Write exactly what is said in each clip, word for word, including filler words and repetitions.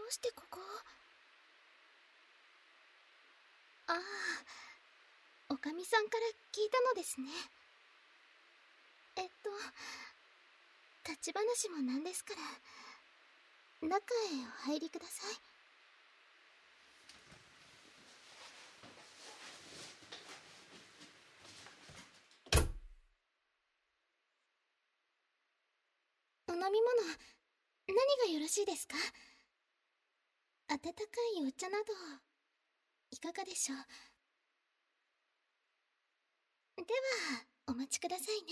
うしてここを。ああ、おかみさんから聞いたのですね。えっと立ち話もなんですから中へお入りください。お飲み物何がよろしいですか？温かいお茶などいかがでしょう。ではお待ちくださいね。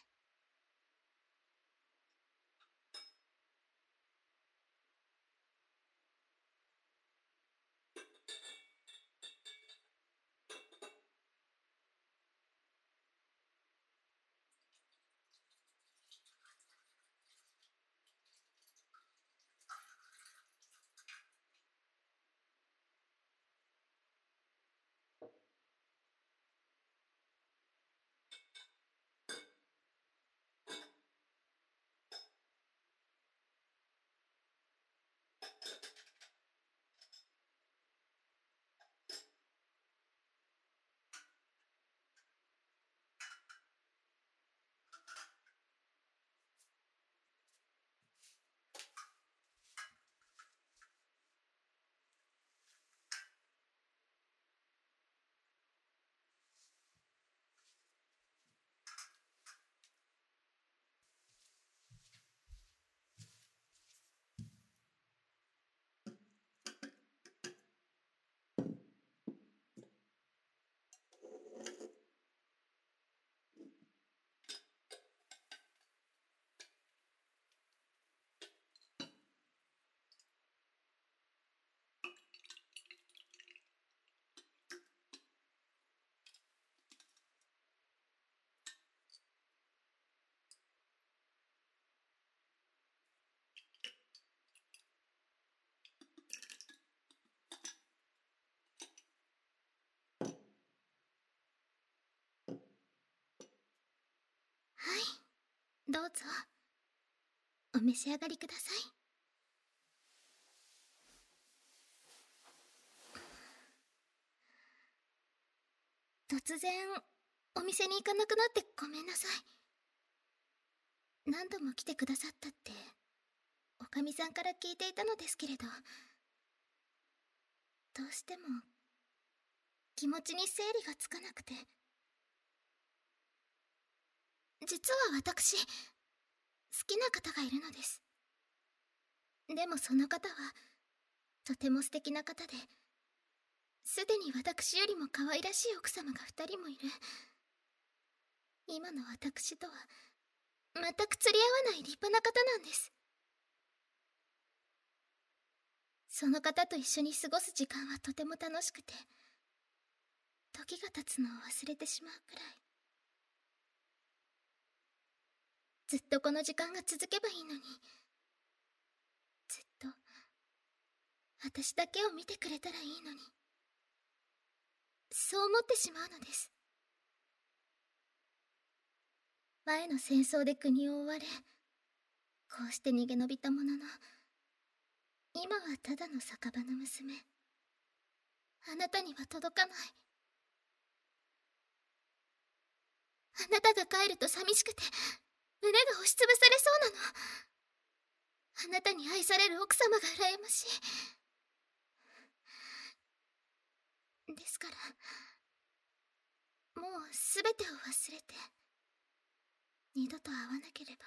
はい、どうぞお召し上がりください。突然お店に行かなくなってごめんなさい。何度も来てくださったっておかみさんから聞いていたのですけれど、どうしても気持ちに整理がつかなくて。実は私好きな方がいるのです。でもその方はとても素敵な方で、すでに私よりも可愛らしい奥様が二人もいる。今の私とは全く釣り合わない立派な方なんです。その方と一緒に過ごす時間はとても楽しくて、時が経つのを忘れてしまうくらい。ずっとこの時間が続けばいいのに、ずっと私だけを見てくれたらいいのに、そう思ってしまうのです。前の戦争で国を追われ、こうして逃げ延びたものの、今はただの酒場の娘。あなたには届かない。あなたが帰ると寂しくて胸が押しつぶされそうなの。あなたに愛される奥様が羨ましい。ですからもう全てを忘れて二度と会わなければ。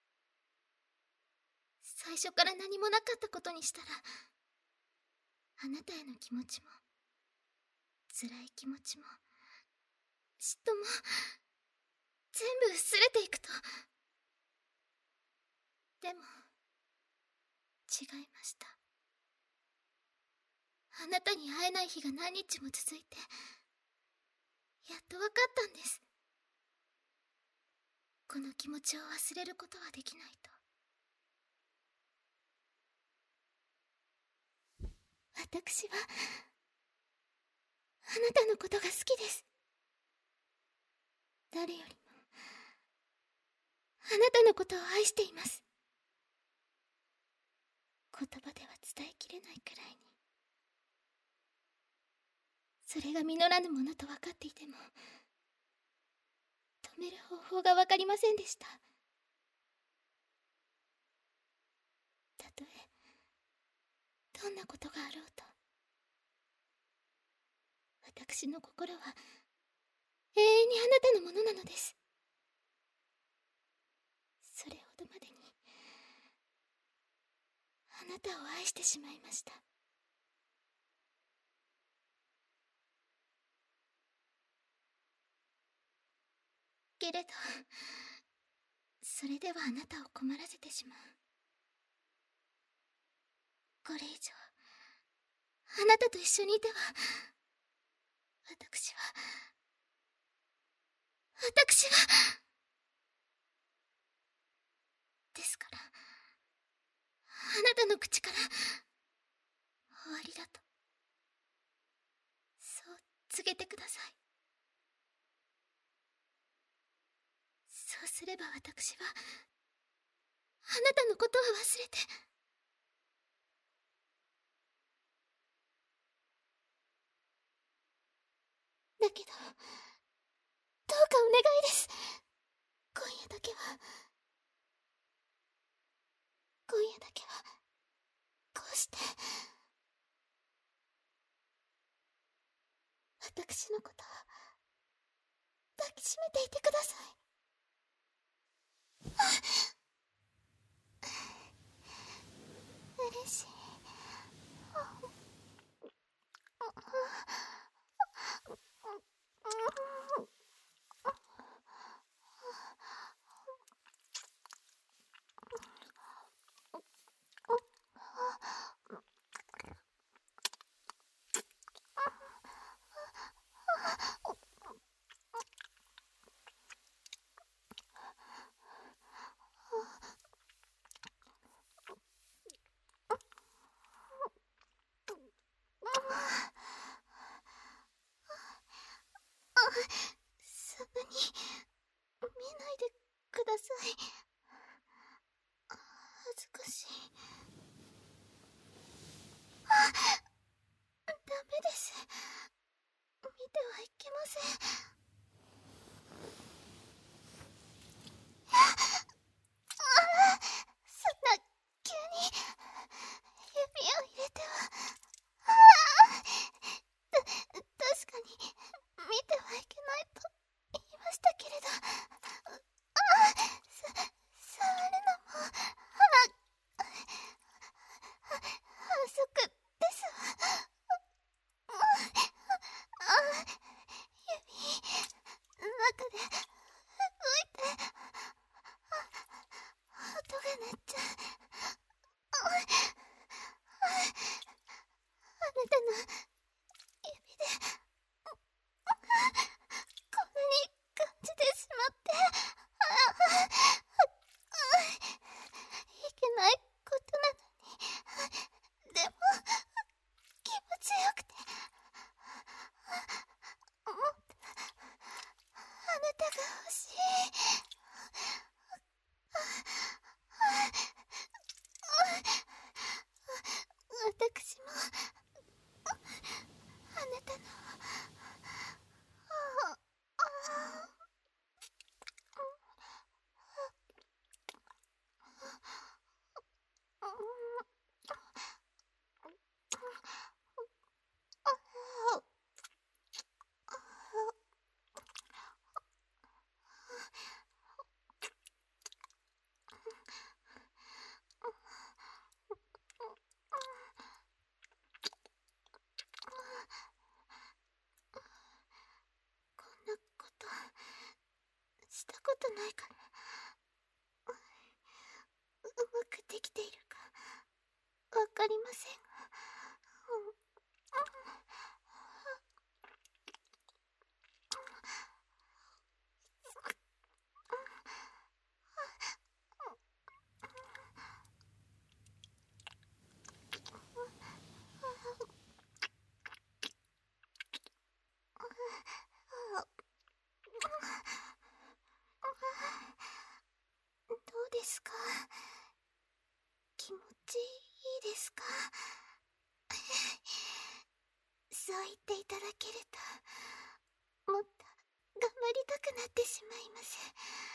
最初から何もなかったことにしたら、あなたへの気持ちも辛い気持ちも嫉妬も全部薄れていくと。でも違いました。あなたに会えない日が何日も続いて、やっと分かったんです。この気持ちを忘れることはできないと。私はあなたのことが好きです。誰よりもあなたのことを愛しています。 言葉では伝えきれないくらいに。それが実らぬものと分かっていても、止める方法が分かりませんでした。たとえどんなことがあろうと、私の心は永遠にあなたのものなのです。それほどまでにあなたを愛してしまいました。けれど、それではあなたを困らせてしまう。これ以上あなたと一緒にいては、私は私はですから、あなたの口から終わりだとそう告げてください。そうすれば私はあなたのことは忘れて、だけどどうかお願いです。今夜だけは今夜だけはこうして私のことを抱きしめていてください。嬉しい。そんなに見ないでください。恥ずかしい。あ、ダメです。見てはいけません。そんな急に指を入れては。た確かに見てはいけないと言いましたけれど、あさ触るのもあ反則ですわ。あ指中で動いて音が鳴っちゃう。あなたの指でこんなに感じてしまって、いけないことなのに、でも気持ちよくて、もっとあなたが欲しい。私もあなたのこんなことしたことないから、うまくできているかわかりませんが、どうですか？気持ちいいで言っていただけると、もっと頑張りたくなってしまいます。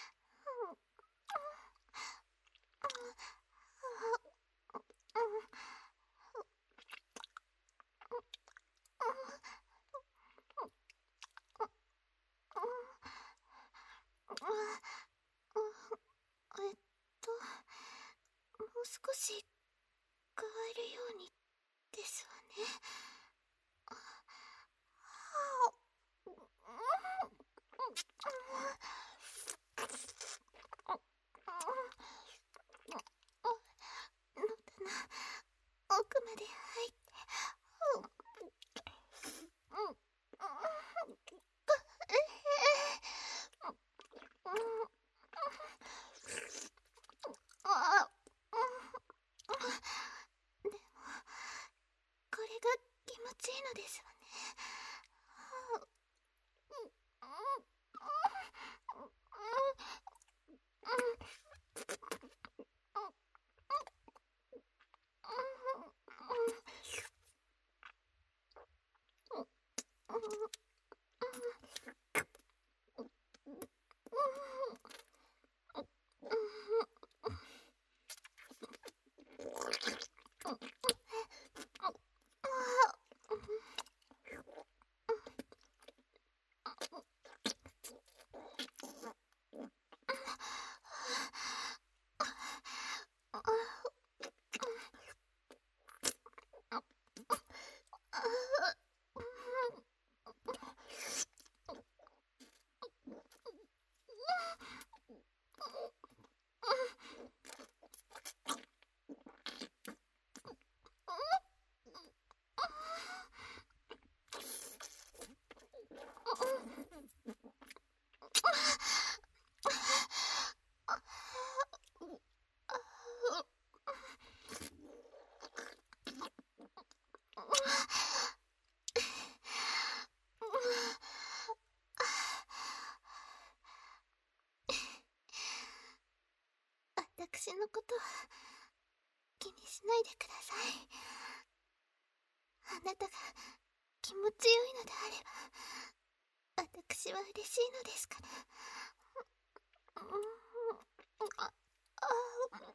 えっと、もう少し加えるようにですわね。奥まで入って、でもこれが気持ちいいのですわね。私のことは気にしないでください。あなたが気持ちよいのであれば、私は嬉しいのですから。ああ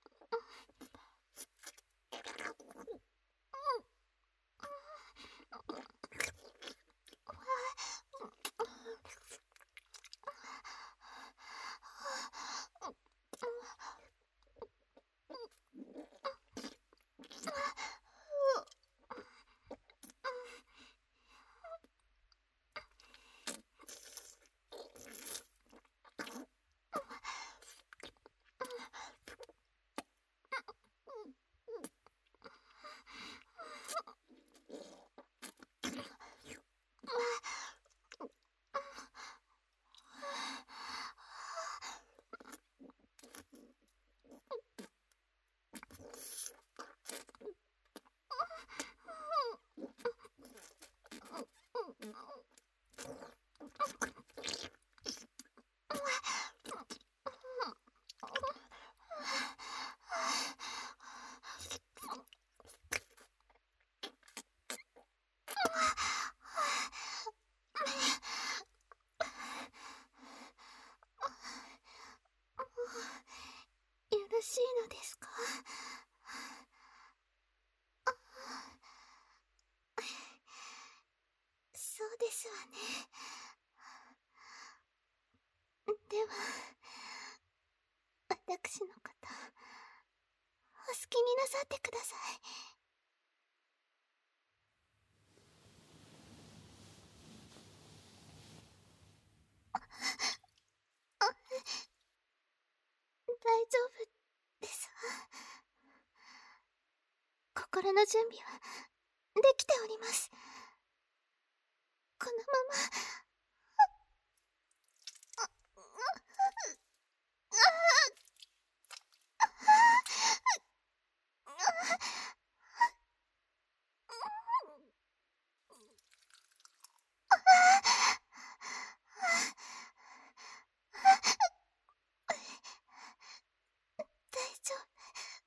よろしいのですか？そうですわね。では私のことお好きになさってください。大丈夫ですわ。心の準備はできております。このまま大丈夫。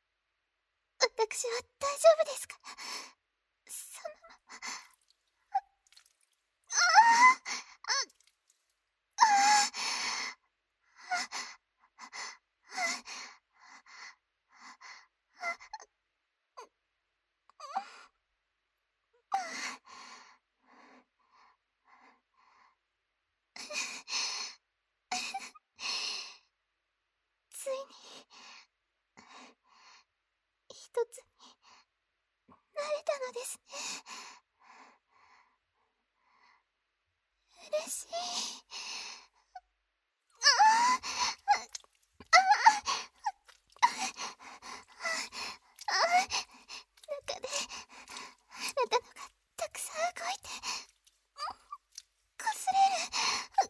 私は大丈夫ですから。そのままつになれたのですね。嬉しい。中であなたのがたくさん動いて擦れる。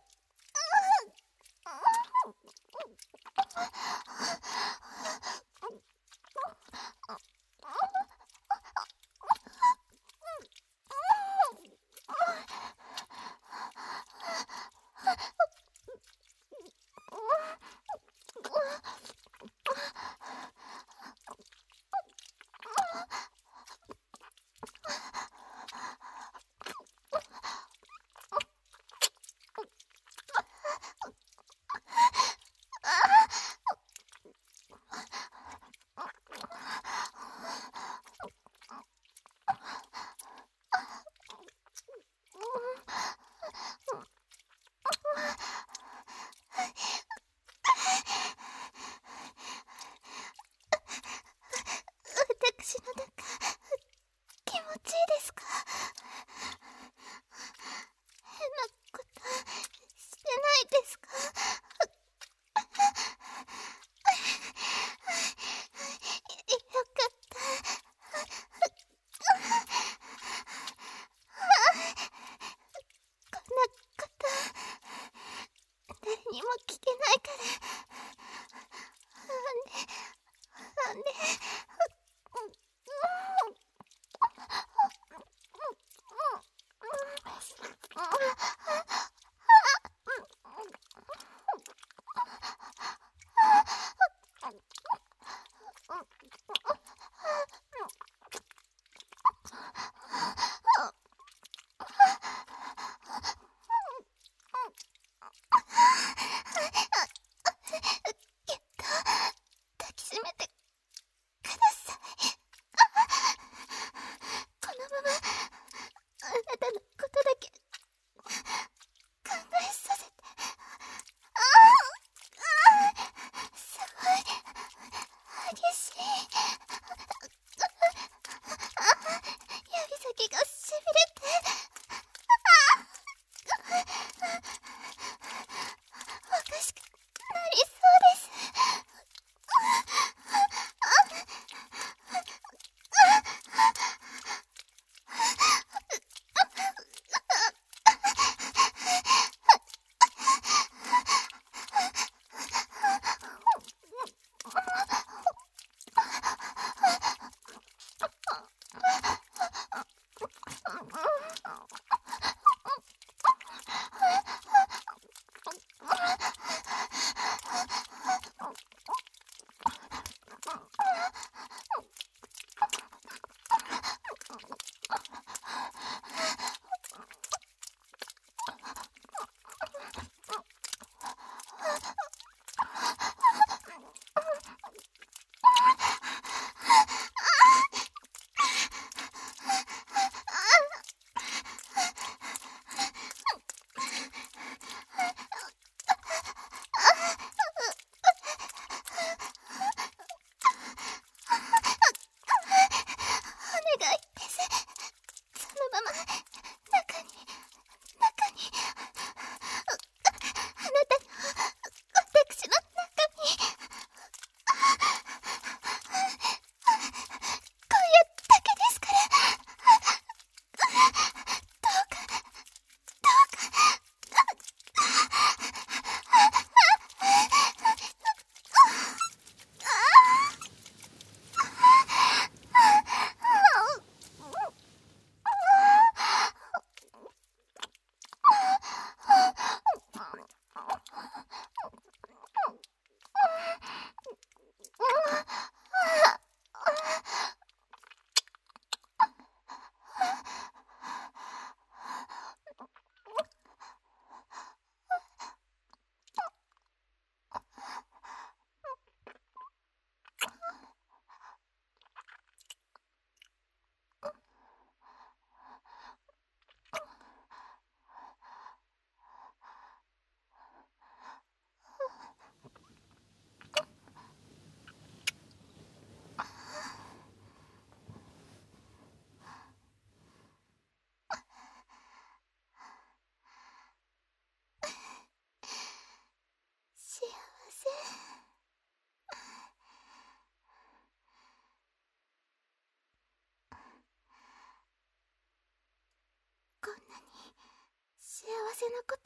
幸せなこと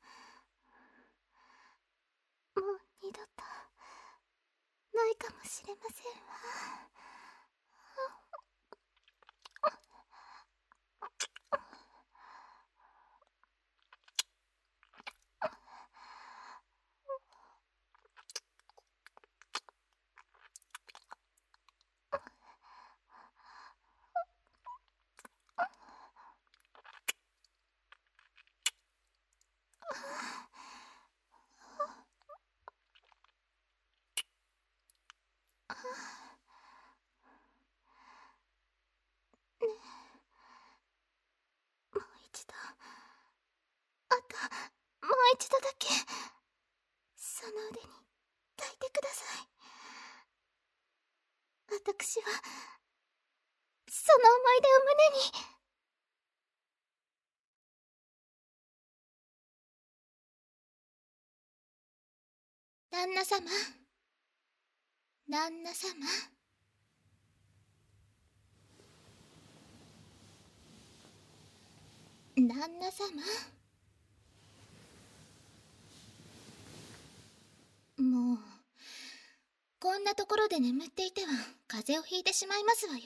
もう二度とないかもしれませんわ。もう一度、あともう一度だけその腕に抱いてください。私はその思い出を胸に。旦那様、旦那様、旦那様。もうこんなところで眠っていては風邪をひいてしまいますわよ。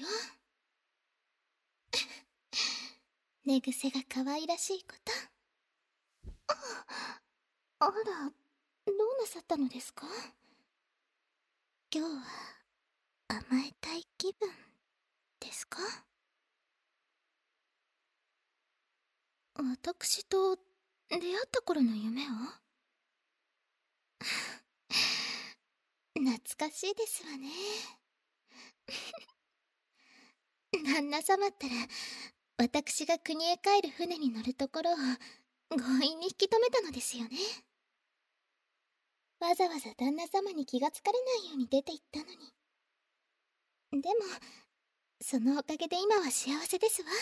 寝癖が可愛らしいこと。あら、どうなさったのですか？今日は甘えたい気分ですか？私と出会った頃の夢を懐かしいですわね。旦那様ったら私が国へ帰る船に乗るところを強引に引き止めたのですよね。わざわざ旦那様に気がつかれないように出て行ったのに。でもそのおかげで今は幸せですわ。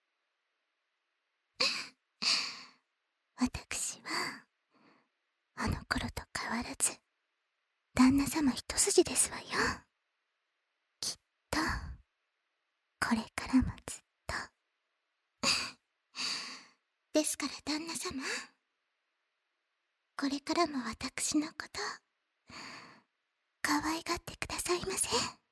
私はあの頃と変わらず旦那様一筋ですわよ。きっとこれからもずっと。ですから旦那様、これからも私のこと可愛がってくださいませ。